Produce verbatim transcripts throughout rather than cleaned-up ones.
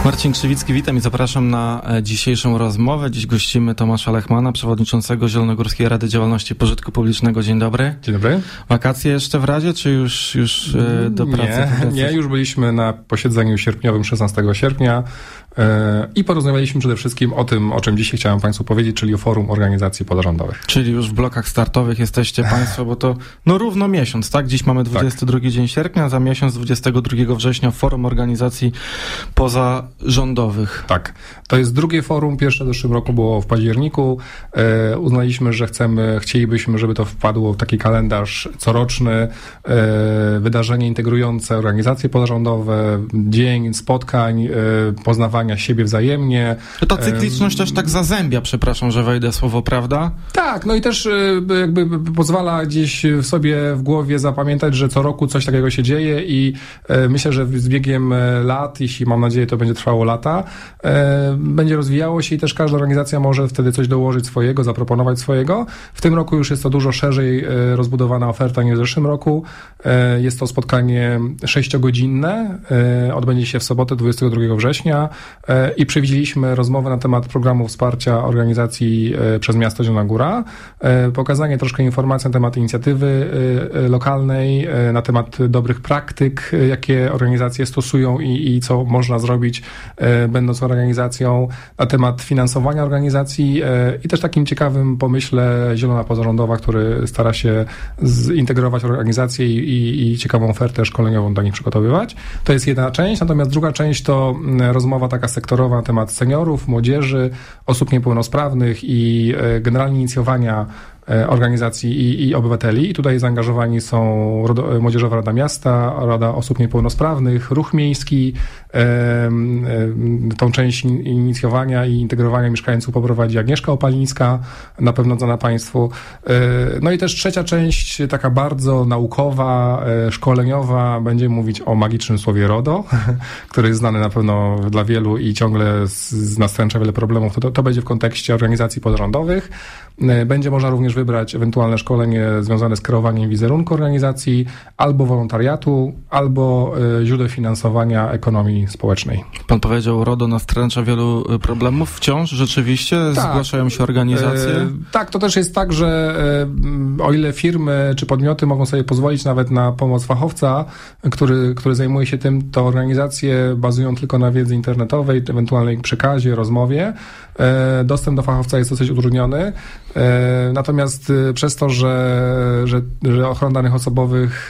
Marcin Krzywicki, witam i zapraszam na dzisiejszą rozmowę. Dziś gościmy Tomasza Lechmana, przewodniczącego Zielonogórskiej Rady Działalności Pożytku Publicznego. Dzień dobry. Dzień dobry. Wakacje jeszcze w Radzie, czy już, już do pracy? Nie, nie, już byliśmy na posiedzeniu sierpniowym szesnastego sierpnia yy, i porozmawialiśmy przede wszystkim o tym, o czym dzisiaj chciałem Państwu powiedzieć, czyli o Forum Organizacji Pozarządowych. Czyli już w blokach startowych jesteście Państwo, bo to no równo miesiąc, tak? Dziś mamy dwudziesty drugi tak. dzień sierpnia, za miesiąc dwudziestego drugiego września Forum Organizacji Pozarządowych. Tak. To jest drugie forum, pierwsze w zeszłym roku było w październiku. E, uznaliśmy, że chcemy, chcielibyśmy, żeby to wpadło w taki kalendarz coroczny, e, wydarzenie integrujące organizacje pozarządowe, dzień spotkań, e, poznawania siebie wzajemnie. Ta cykliczność e, też tak zazębia, przepraszam, że wejdę słowo, prawda? Tak, no i też e, jakby pozwala gdzieś w sobie w głowie zapamiętać, że co roku coś takiego się dzieje i e, myślę, że z biegiem lat, jeśli mam nadzieję, to będzie trwało lata, e, będzie rozwijało się i też każda organizacja może wtedy coś dołożyć swojego, zaproponować swojego. W tym roku już jest to dużo szerzej e, rozbudowana oferta niż w zeszłym roku. E, jest to spotkanie sześciogodzinne, e, odbędzie się w sobotę dwudziestego drugiego września e, i przewidzieliśmy rozmowę na temat programu wsparcia organizacji e, przez miasto Zielona Góra, e, pokazanie troszkę informacji na temat inicjatywy e, lokalnej, e, na temat dobrych praktyk, e, jakie organizacje stosują i, i co można zrobić, e, będąc organizacją, na temat finansowania organizacji e, i też takim ciekawym pomyśle Zielona Pozarządowa, który stara się zintegrować organizacje i, i, i ciekawą ofertę szkoleniową do nich przygotowywać. To jest jedna część, natomiast druga część to rozmowa taka sektorowa na temat seniorów, młodzieży, osób niepełnosprawnych i e, generalnie inicjowania organizacji i, i obywateli. I tutaj zaangażowani są Młodzieżowa Rada Miasta, Rada Osób Niepełnosprawnych, Ruch Miejski. E, e, tą część inicjowania i integrowania mieszkańców poprowadzi Agnieszka Opalińska, na pewno znana Państwu. E, no i też trzecia część, taka bardzo naukowa, e, szkoleniowa, będzie mówić o magicznym słowie RODO, który jest znany na pewno dla wielu i ciągle z, z nastręcza wiele problemów. To, to będzie w kontekście organizacji pozarządowych. E, będzie można również wybrać ewentualne szkolenie związane z kreowaniem wizerunku organizacji, albo wolontariatu, albo y, źródeł finansowania ekonomii społecznej. Pan powiedział, RODO nastręcza wielu problemów. Wciąż rzeczywiście tak. Zgłaszają się organizacje? E, tak, to też jest tak, że e, o ile firmy czy podmioty mogą sobie pozwolić nawet na pomoc fachowca, który, który zajmuje się tym, to organizacje bazują tylko na wiedzy internetowej, ewentualnej przekazie, rozmowie. E, dostęp do fachowca jest dosyć utrudniony. E, natomiast przez to, że, że, że ochrona danych osobowych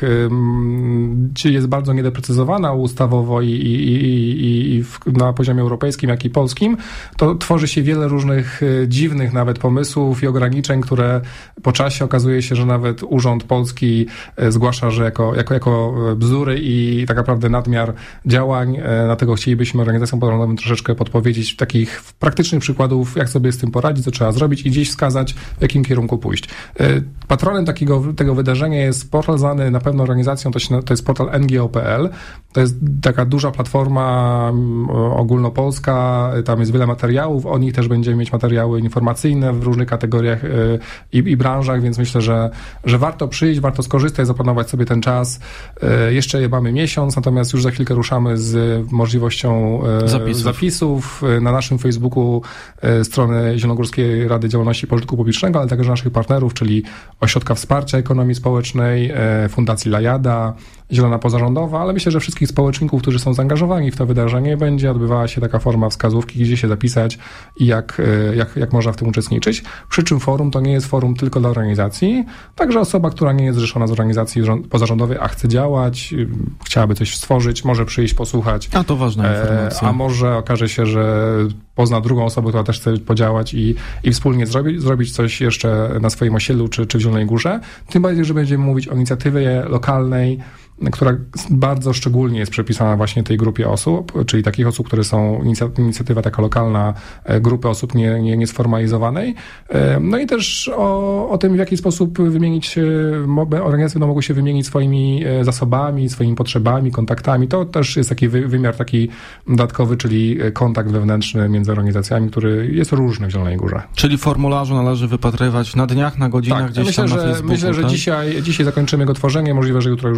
y, jest bardzo niedoprecyzowana ustawowo i, i, i, i w, na poziomie europejskim, jak i polskim, to tworzy się wiele różnych y, dziwnych nawet pomysłów i ograniczeń, które po czasie okazuje się, że nawet Urząd Polski y, zgłasza, że jako, jako, jako bzdury i tak naprawdę nadmiar działań. Y, dlatego chcielibyśmy organizacjom pozarządowym troszeczkę podpowiedzieć takich praktycznych przykładów, jak sobie z tym poradzić, co trzeba zrobić i gdzieś wskazać, w jakim kierunku pójść. Patronem takiego, tego wydarzenia jest portal znany na pewno organizacją, to, się, to jest portal N G O kropka P L. To jest taka duża platforma ogólnopolska, tam jest wiele materiałów, o nich też będziemy mieć materiały informacyjne w różnych kategoriach i, i branżach, więc myślę, że, że warto przyjść, warto skorzystać, zaplanować sobie ten czas. Jeszcze mamy miesiąc, natomiast już za chwilkę ruszamy z możliwością zapisów, zapisów. Na naszym Facebooku strony Zielonogórskiej Rady Działalności Pożytku Publicznego, ale także naszych partnerów, czyli Ośrodka Wsparcia Ekonomii Społecznej, Fundacji Lajada, Zielona Pozarządowa, ale myślę, że wszystkich społeczników, którzy są zaangażowani w to wydarzenie, będzie odbywała się taka forma wskazówki, gdzie się zapisać i jak, jak, jak można w tym uczestniczyć. Przy czym forum to nie jest forum tylko dla organizacji, także osoba, która nie jest zrzeszona z organizacji pozarządowej, a chce działać, chciałaby coś stworzyć, może przyjść, posłuchać. A to ważna informacja. A może okaże się, że pozna drugą osobę, która też chce podziałać i, i wspólnie zrobić, zrobić coś jeszcze na swoim osiedlu czy, czy w Zielonej Górze. Tym bardziej, że będziemy mówić o inicjatywie lokalnej, która bardzo szczególnie jest przypisana właśnie tej grupie osób, czyli takich osób, które są, inicjatywa taka lokalna, grupy osób nie, nie, niesformalizowanej. No i też o, o tym, w jaki sposób wymienić się, organizacje będą mogły się wymienić swoimi zasobami, swoimi potrzebami, kontaktami. To też jest taki wymiar taki dodatkowy, czyli kontakt wewnętrzny między organizacjami, który jest różny w Zielonej Górze. Czyli formularzu należy wypatrywać na dniach, na godzinach, tak, gdzieś myślę, tam na że, Facebooku. Myślę, że tak? dzisiaj, dzisiaj zakończymy jego tworzenie, możliwe, że jutro już będzie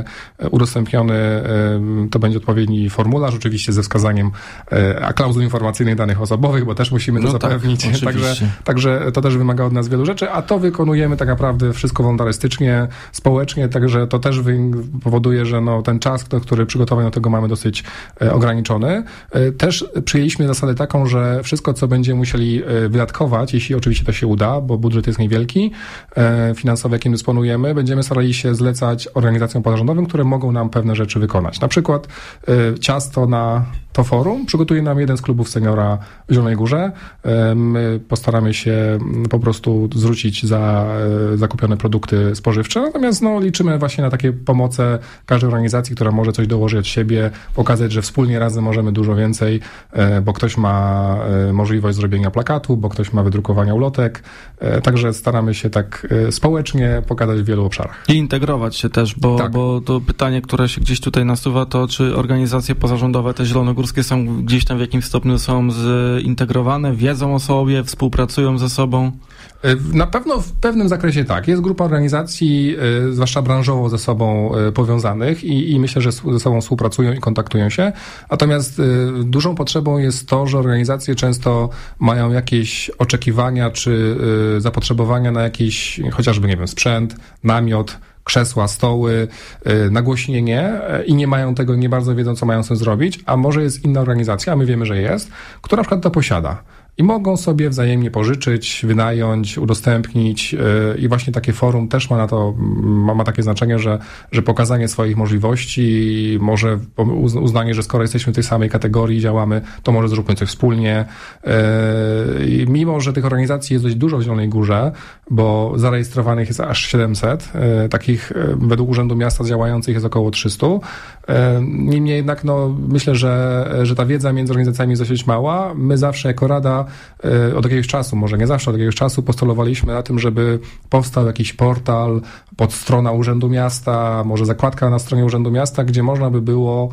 będzie udostępniony, to będzie odpowiedni formularz, oczywiście ze wskazaniem klauzul informacyjnych danych osobowych, bo też musimy to no zapewnić. Tak, także, także to też wymaga od nas wielu rzeczy, a to wykonujemy tak naprawdę wszystko wolontarystycznie, społecznie, także to też powoduje, że no, ten czas, który przygotowania do tego mamy dosyć ograniczony. Też przyjęliśmy zasadę taką, że wszystko, co będziemy musieli wydatkować, jeśli oczywiście to się uda, bo budżet jest niewielki, finansowy, jakim dysponujemy, będziemy starali się zlecać organizacjom pozarządowym, które mogą nam pewne rzeczy wykonać. Na przykład ciasto na to forum przygotuje nam jeden z klubów seniora w Zielonej Górze. My postaramy się po prostu zwrócić za zakupione produkty spożywcze, natomiast no, liczymy właśnie na takie pomoce każdej organizacji, która może coś dołożyć od siebie, pokazać, że wspólnie razem możemy dużo więcej, bo ktoś ma możliwość zrobienia plakatu, bo ktoś ma wydrukowania ulotek, także staramy się tak społecznie pokazać w wielu obszarach. I integrować się też, bo, tak. bo to pytanie, które się gdzieś tutaj nasuwa, to czy organizacje pozarządowe, te zielonogórskie są gdzieś tam w jakimś stopniu są zintegrowane, wiedzą o sobie, współpracują ze sobą? Na pewno w pewnym zakresie tak. Jest grupa organizacji, zwłaszcza branżowo ze sobą powiązanych i, i myślę, że ze sobą współpracują i kontaktują się. Natomiast dużą potrzebą jest to, że organizacje często mają jakieś oczekiwania czy zapotrzebowania na jakiś chociażby, nie wiem, sprzęt, namiot, krzesła, stoły, nagłośnienie i nie mają tego, nie bardzo wiedzą, co mają z tym zrobić, a może jest inna organizacja, a my wiemy, że jest, która na przykład to posiada. I mogą sobie wzajemnie pożyczyć, wynająć, udostępnić i właśnie takie forum też ma na to, ma, ma takie znaczenie, że, że pokazanie swoich możliwości, może uznanie, że skoro jesteśmy w tej samej kategorii i działamy, to może zróbmy coś wspólnie. I mimo, że tych organizacji jest dość dużo w Zielonej Górze, bo zarejestrowanych jest aż siedemset, takich według Urzędu Miasta działających jest około trzysta. Niemniej jednak no, myślę, że, że ta wiedza między organizacjami jest dosyć mała. My zawsze jako Rada od jakiegoś czasu, może nie zawsze, od jakiegoś czasu postulowaliśmy na tym, żeby powstał jakiś portal, podstrona Urzędu Miasta, może zakładka na stronie Urzędu Miasta, gdzie można by było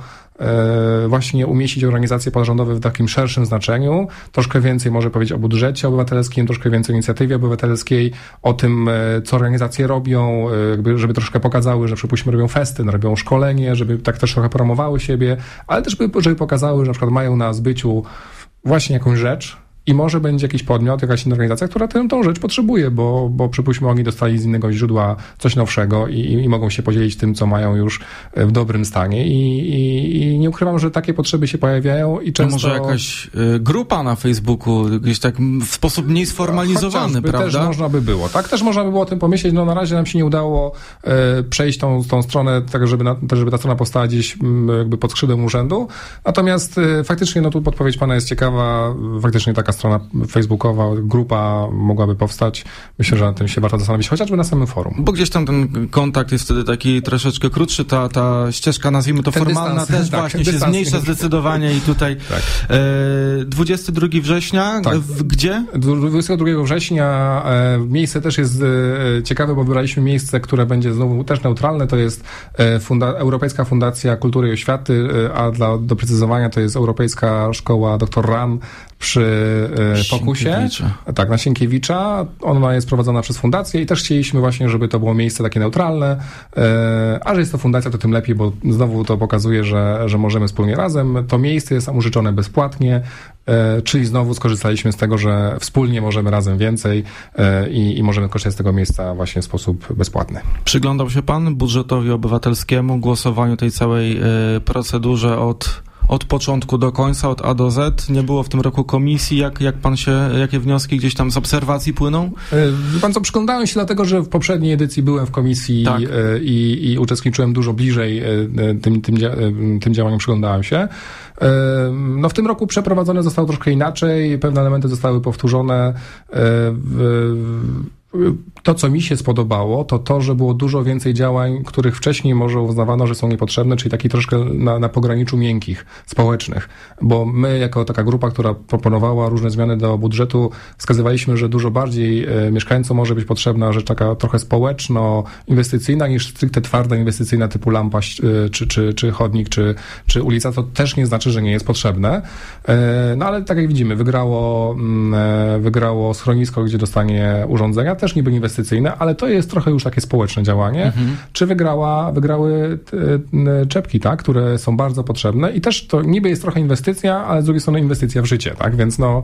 właśnie umieścić organizacje pozarządowe w takim szerszym znaczeniu, troszkę więcej może powiedzieć o budżecie obywatelskim, troszkę więcej o inicjatywie obywatelskiej, o tym, co organizacje robią, jakby, żeby troszkę pokazały, że przypuśćmy robią festyn, robią szkolenie, żeby tak też trochę promowały siebie, ale też żeby pokazały, że na przykład mają na zbyciu właśnie jakąś rzecz, i może będzie jakiś podmiot, jakaś inna organizacja, która tę tą rzecz potrzebuje, bo, bo przypuśćmy oni dostali z innego źródła coś nowszego i, i mogą się podzielić tym, co mają już w dobrym stanie i, i, i nie ukrywam, że takie potrzeby się pojawiają i często... No może jakaś y, grupa na Facebooku, gdzieś tak w sposób mniej sformalizowany, prawda? Też można by było, tak? Też można by było o tym pomyśleć, no na razie nam się nie udało y, przejść tą, tą stronę, tak żeby, na, żeby ta strona powstała gdzieś y, jakby pod skrzydłem urzędu, natomiast y, faktycznie, no tu podpowiedź pana jest ciekawa, faktycznie taka strona facebookowa, grupa mogłaby powstać. Myślę, że na tym się warto zastanowić, chociażby na samym forum. Bo gdzieś tam ten kontakt jest wtedy taki troszeczkę krótszy, ta, ta ścieżka, nazwijmy to ten formalna, dystans, też tak, właśnie się zmniejsza zdecydowanie i tutaj tak. e, dwudziestego drugiego września, tak. w, gdzie? dwudziestego drugiego września e, miejsce też jest e, ciekawe, bo wybraliśmy miejsce, które będzie znowu też neutralne, to jest e, funda, Europejska Fundacja Kultury i Oświaty, e, a dla doprecyzowania to jest Europejska Szkoła doktor Ran przy e, Pokusie. Tak, na Sienkiewicza. Ona jest prowadzona przez fundację i też chcieliśmy właśnie, żeby to było miejsce takie neutralne, e, a że jest to fundacja, to tym lepiej, bo znowu to pokazuje, że, że możemy wspólnie razem. To miejsce jest nam użyczone bezpłatnie, e, czyli znowu skorzystaliśmy z tego, że wspólnie możemy razem więcej e, i, i możemy korzystać z tego miejsca właśnie w sposób bezpłatny. Przyglądał się pan budżetowi obywatelskiemu, głosowaniu tej całej e, procedurze od Od początku do końca, od A do Z? Nie było w tym roku komisji? Jak, jak pan się, jakie wnioski gdzieś tam z obserwacji płyną? Wie pan co, przyglądałem się dlatego, że w poprzedniej edycji byłem w komisji tak. i, i uczestniczyłem dużo bliżej tym, tym, tym działaniom, przyglądałem się. No w tym roku przeprowadzone zostało troszkę inaczej, pewne elementy zostały powtórzone. To, co mi się spodobało, to to, że było dużo więcej działań, których wcześniej może uznawano, że są niepotrzebne, czyli taki troszkę na, na pograniczu miękkich, społecznych. Bo my, jako taka grupa, która proponowała różne zmiany do budżetu, wskazywaliśmy, że dużo bardziej e, mieszkańcom może być potrzebna rzecz taka trochę społeczno-inwestycyjna niż stricte twarda inwestycyjna typu lampa, e, czy, czy, czy chodnik, czy, czy ulica. To też nie znaczy, że nie jest potrzebne. E, no ale tak jak widzimy, wygrało, e, wygrało schronisko, gdzie dostanie urządzenia. też niby inwestycyjne, ale to jest trochę już takie społeczne działanie. Mhm. Czy wygrała, wygrały czepki, tak, które są bardzo potrzebne i też to niby jest trochę inwestycja, ale z drugiej strony inwestycja w życie, tak, więc no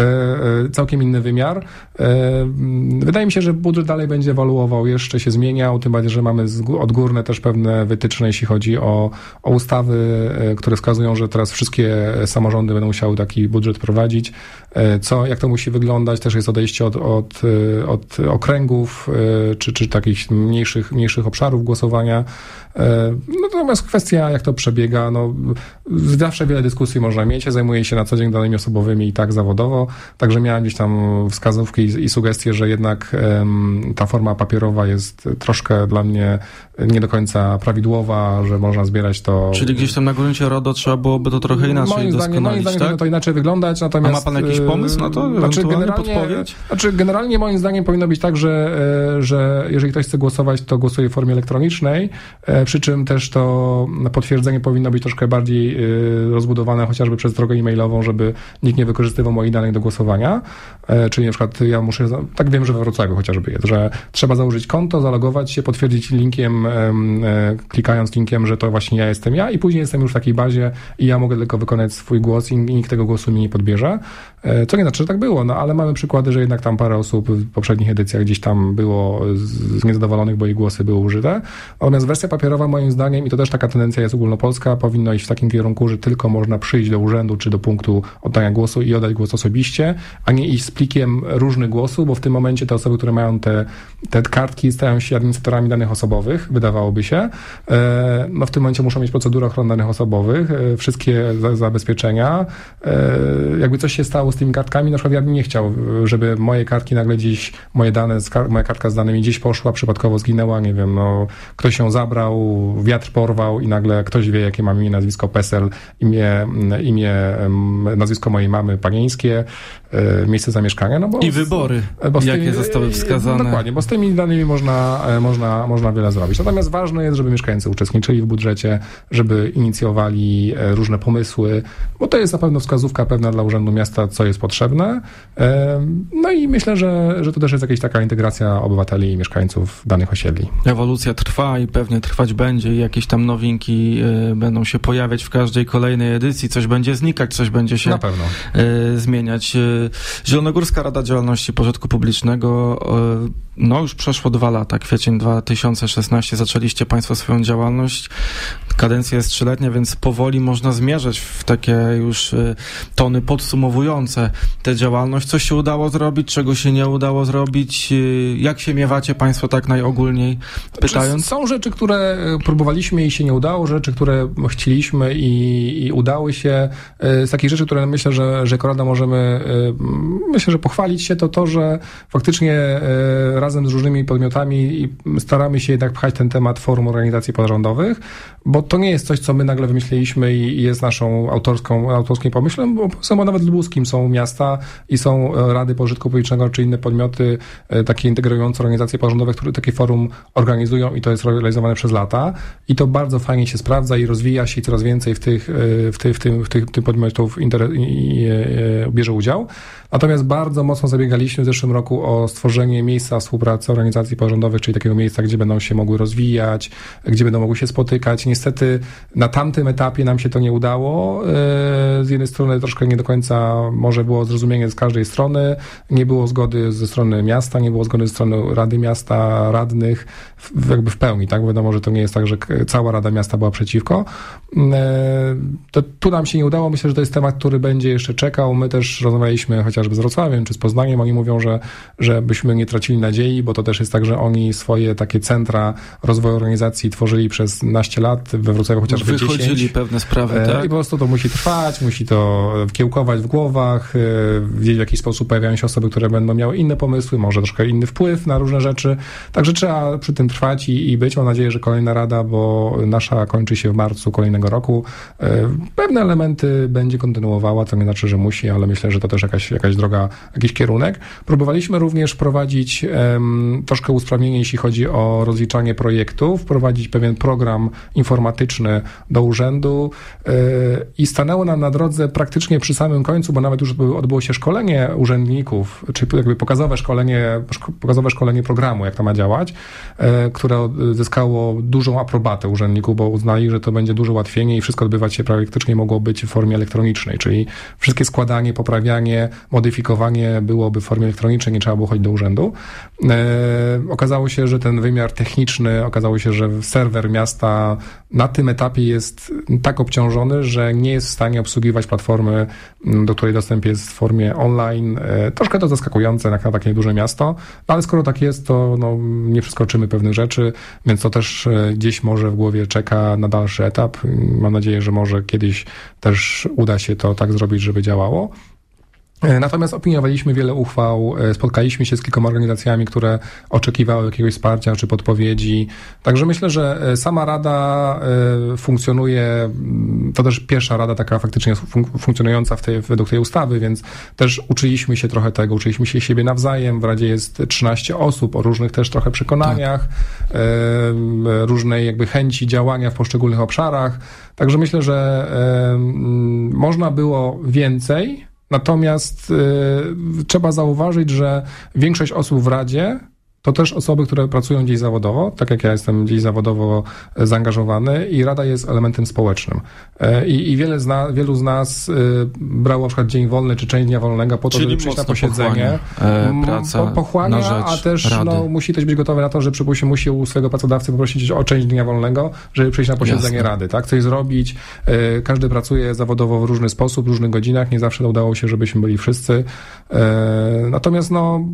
całkiem inny wymiar. Wydaje mi się, że budżet dalej będzie ewoluował, jeszcze się zmieniał, tym bardziej, że mamy odgórne też pewne wytyczne, jeśli chodzi o, o ustawy, które wskazują, że teraz wszystkie samorządy będą musiały taki budżet prowadzić. Co, jak to musi wyglądać, też jest odejście od, od, od okręgów, czy, czy takich mniejszych, mniejszych obszarów głosowania. Natomiast kwestia, jak to przebiega, no zawsze wiele dyskusji można mieć. Ja zajmuję się na co dzień danymi osobowymi i tak zawodowo, także miałem gdzieś tam wskazówki i, i sugestie, że jednak um, ta forma papierowa jest troszkę dla mnie nie do końca prawidłowa, że można zbierać to... Czyli gdzieś tam na gruncie RODO trzeba byłoby to trochę inaczej moim zdaniem, moim zdaniem tak? to inaczej wyglądać, natomiast... A ma pan jakiś pomysł na to? Znaczy generalnie, podpowiedź? Znaczy generalnie moim zdaniem powinno być tak, że, że jeżeli ktoś chce głosować, to głosuje w formie elektronicznej, przy czym też to potwierdzenie powinno być troszkę bardziej rozbudowane, chociażby przez drogę e-mailową, żeby nikt nie wykorzystywał moich danych do głosowania. Czyli na przykład ja muszę, tak wiem, że we Wrocławiu chociażby jest, że trzeba założyć konto, zalogować się, potwierdzić linkiem, klikając linkiem, że to właśnie ja jestem ja i później jestem już w takiej bazie i ja mogę tylko wykonać swój głos i nikt tego głosu mi nie podbierze. Co nie znaczy, że tak było, no ale mamy przykłady, że jednak tam parę osób w poprzednich edycjach gdzieś tam było z niezadowolonych, bo ich głosy były użyte. Natomiast wersja papierowa moim zdaniem, i to też taka tendencja jest ogólnopolska, powinno iść w takim kierunku, że tylko można przyjść do urzędu czy do punktu oddania głosu i oddać głos osobiście, a nie iść z plikiem różnych głosów, bo w tym momencie te osoby, które mają te, te kartki, stają się administratorami danych osobowych, wydawałoby się. No w tym momencie muszą mieć procedurę ochrony danych osobowych, wszystkie zabezpieczenia. Jakby coś się stało z tymi kartkami, na przykład ja bym nie chciał, żeby moje kartki nagle gdzieś, moje dane, moja kartka z danymi gdzieś poszła, przypadkowo zginęła, nie wiem, no ktoś ją zabrał, wiatr porwał i nagle ktoś wie, jakie mam imię, nazwisko, PESEL, imię, imię, nazwisko mojej mamy panieńskie, miejsce zamieszkania, no bo... I wybory, bo jakie tymi, zostały wskazane. Dokładnie, bo z tymi danymi można, można, można wiele zrobić. Natomiast ważne jest, żeby mieszkańcy uczestniczyli w budżecie, żeby inicjowali różne pomysły, bo to jest na pewno wskazówka pewna dla Urzędu Miasta, co jest potrzebne. No i myślę, że, że to też jest jakaś taka integracja obywateli i mieszkańców danych osiedli. Ewolucja trwa i pewnie trwać będzie i jakieś tam nowinki y, będą się pojawiać w każdej kolejnej edycji, coś będzie znikać, coś będzie się na pewno. Y, zmieniać. Zielonogórska Rada Działalności Pożytku Publicznego, y, no już przeszło dwa lata, kwiecień dwa tysiące szesnasty zaczęliście Państwo swoją działalność. Kadencja jest trzyletnia, więc powoli można zmierzać w takie już y, tony podsumowujące tę działalność. Co się udało zrobić, czego się nie udało zrobić? Y, jak się miewacie Państwo tak najogólniej pytając? Są rzeczy, które próbowaliśmy i się nie udało, rzeczy, które chcieliśmy i, i udały się. Z takich rzeczy, które myślę, że, że jako Rada możemy myślę, że pochwalić się, to to, że faktycznie razem z różnymi podmiotami staramy się jednak pchać ten temat forum organizacji pozarządowych, bo to nie jest coś, co my nagle wymyśliliśmy i jest naszą autorską, autorskim pomyślem, bo są nawet lubuskim są miasta i są rady pożytku publicznego czy inne podmioty takie integrujące organizacje pozarządowe, które takie forum organizują i to jest realizowane przez lata i to bardzo fajnie się sprawdza i rozwija się i coraz więcej w tych, w tych, w tym, w tych, tych podmiotów inter- i, i, i, bierze udział. Natomiast bardzo mocno zabiegaliśmy w zeszłym roku o stworzenie miejsca współpracy organizacji pozarządowych, czyli takiego miejsca, gdzie będą się mogły rozwijać, gdzie będą mogły się spotykać. Niestety na tamtym etapie nam się to nie udało. Z jednej strony troszkę nie do końca może było zrozumienie z każdej strony, nie było zgody ze strony miasta, nie było zgody ze strony Rady Miasta, radnych, w, jakby w pełni, tak? Wiadomo, że to nie jest tak, że cała Rada Miasta była przeciwko. To tu nam się nie udało. Myślę, że to jest temat, który będzie jeszcze czekał. My też rozmawialiśmy chociażby z Wrocławiem czy z Poznaniem. Oni mówią, że, że byśmy nie tracili nadziei, bo to też jest tak, że oni swoje takie centra rozwoju organizacji tworzyli przez naście lat, we Wrocławiu chociażby dziesięć. Wychodzili pewne sprawy, tak? I po prostu to musi trwać, musi to kiełkować w głowach, wiedzieć w jaki sposób pojawiają się osoby, które będą miały inne pomysły, może troszkę inny wpływ na różne rzeczy. Także trzeba przy tym trwać i, i być. Mam nadzieję, że kolejna rada, bo nasza kończy się w marcu kolejnego roku, Pewne elementy będzie kontynuowała, co nie znaczy, że musi, ale myślę, że to też jakaś, jakaś droga, jakiś kierunek. Próbowaliśmy również wprowadzić um, troszkę usprawnienie, jeśli chodzi o rozliczanie projektów, wprowadzić pewien program informatyczny do urzędu yy, i stanęło nam na drodze praktycznie przy samym końcu, bo nawet już odbyło się szkolenie urzędników, czy jakby pokazowe szkolenie, pokazowe szkolenie programu, jak to ma działać, yy, które zyskało dużą aprobatę urzędników, bo uznali, że to będzie duże ułatwienie i wszystko odbywać się praktycznie mogło być w formie elektronicznej, czyli wszystkie składanie, poprawianie, modyfikowanie byłoby w formie elektronicznej, nie trzeba było chodzić do urzędu. Yy, okazało się, że ten wymiar techniczny, okazało się, że serwer miasta na tym etapie jest tak obciążony, że nie jest w stanie obsługiwać platformy, do której dostęp jest w formie online. Yy, troszkę to zaskakujące jak na takie duże miasto, no ale skoro tak jest, to no, nie przeskoczymy pewnych rzeczy, więc to też yy, gdzieś może w głowie czeka na dalszy etap. Mam nadzieję, że może kiedyś też uda się to tak zrobić, żeby działało. Natomiast opiniowaliśmy wiele uchwał, spotkaliśmy się z kilkoma organizacjami, które oczekiwały jakiegoś wsparcia czy podpowiedzi. Także myślę, że sama rada funkcjonuje, to też pierwsza rada taka faktycznie fun- funkcjonująca w tej, według tej ustawy, więc też uczyliśmy się trochę tego, uczyliśmy się siebie nawzajem. W radzie jest trzynaście osób o różnych też trochę przekonaniach, tak. różnej jakby chęci działania w poszczególnych obszarach. Także myślę, że można było więcej. Natomiast y, trzeba zauważyć, że większość osób w Radzie to też osoby, które pracują gdzieś zawodowo, tak jak ja jestem gdzieś zawodowo zaangażowany i Rada jest elementem społecznym. I, i wiele z na, wielu z nas brało na przykład dzień wolny czy część dnia wolnego po to, Czyli żeby przyjść na posiedzenie. Pochłania, e, praca po, pochłania, na rzecz a też no, musi też być gotowy na to, że przypuśćmy musi u swojego pracodawcy poprosić o część dnia wolnego, żeby przyjść na posiedzenie Jasne. Rady, tak? Coś zrobić. Każdy pracuje zawodowo w różny sposób, w różnych godzinach. Nie zawsze udało się, żebyśmy byli wszyscy. Natomiast no,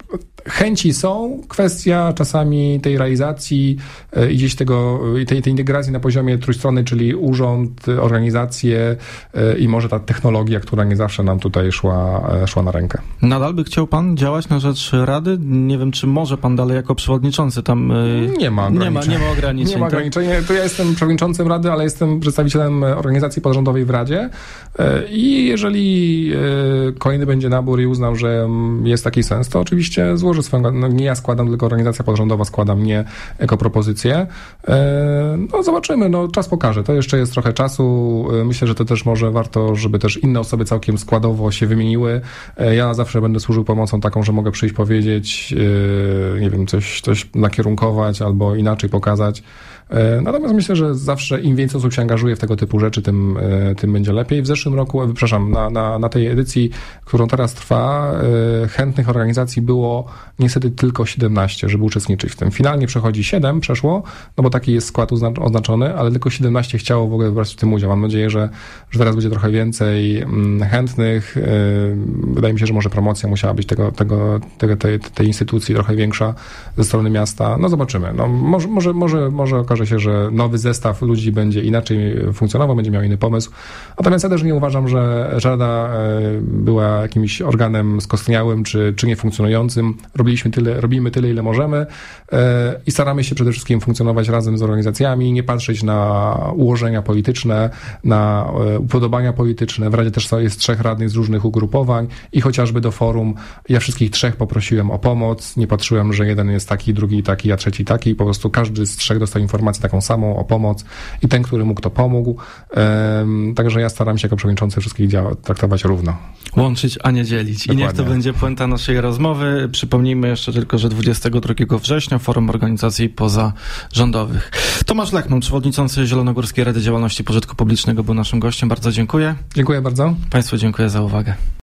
chęci są, kwestia czasami tej realizacji i gdzieś tego, tej, tej integracji na poziomie trójstrony, czyli urząd, organizacje i może ta technologia, która nie zawsze nam tutaj szła, szła na rękę. Nadal by chciał pan działać na rzecz Rady? Nie wiem, czy może pan dalej jako przewodniczący tam... Nie ma ograniczeń. Nie ma, nie ma ograniczeń. Nie ma ograniczeń. To ja jestem przewodniczącym Rady, ale jestem przedstawicielem organizacji pozarządowej w Radzie i jeżeli kolejny będzie nabór i uznam, że jest taki sens, to oczywiście złożę swoją... No nie ja składam, tylko organizacja pozarządowa składa mnie jako propozycję. No zobaczymy, no czas pokaże. To jeszcze jest trochę czasu. Myślę, że to też może warto, żeby też inne osoby całkiem składowo się wymieniły. Ja zawsze będę służył pomocą taką, że mogę przyjść powiedzieć, nie wiem, coś, coś nakierunkować albo inaczej pokazać. Natomiast myślę, że zawsze im więcej osób się angażuje w tego typu rzeczy, tym, tym będzie lepiej. W zeszłym roku, przepraszam, na, na, na tej edycji, którą teraz trwa, chętnych organizacji było niestety tylko siedemnaście, żeby uczestniczyć w tym. Finalnie przechodzi siedem, przeszło, no bo taki jest skład oznaczony, ale tylko siedemnaście chciało w ogóle brać w tym udział. Mam nadzieję, że, że teraz będzie trochę więcej chętnych. Wydaje mi się, że może promocja musiała być tego, tego, tego, tej, tej instytucji trochę większa ze strony miasta. No zobaczymy. No, może, może, może, może okaże się, że nowy zestaw ludzi będzie inaczej funkcjonował, będzie miał inny pomysł. Natomiast ja też nie uważam, że Rada była jakimś organem skostniałym czy, czy niefunkcjonującym. Robiliśmy tyle, robimy tyle, ile możemy i staramy się przede wszystkim funkcjonować razem z organizacjami, nie patrzeć na ułożenia polityczne, na upodobania polityczne. W Radzie też jest trzech radnych z różnych ugrupowań i chociażby do forum ja wszystkich trzech poprosiłem o pomoc. Nie patrzyłem, że jeden jest taki, drugi taki, a trzeci taki. Po prostu każdy z trzech dostał informację taką samą o pomoc i ten, który mógł, to pomógł. Um, także ja staram się jako przewodniczący wszystkich dział- traktować równo. Łączyć, a nie dzielić. Dokładnie. I niech to będzie puenta naszej rozmowy. Przypomnijmy jeszcze tylko, że dwudziestego drugiego września Forum Organizacji Pozarządowych. Tomasz Lechman, przewodniczący Zielonogórskiej Rady Działalności Pożytku Publicznego, był naszym gościem. Bardzo dziękuję. Dziękuję bardzo. Państwu dziękuję za uwagę.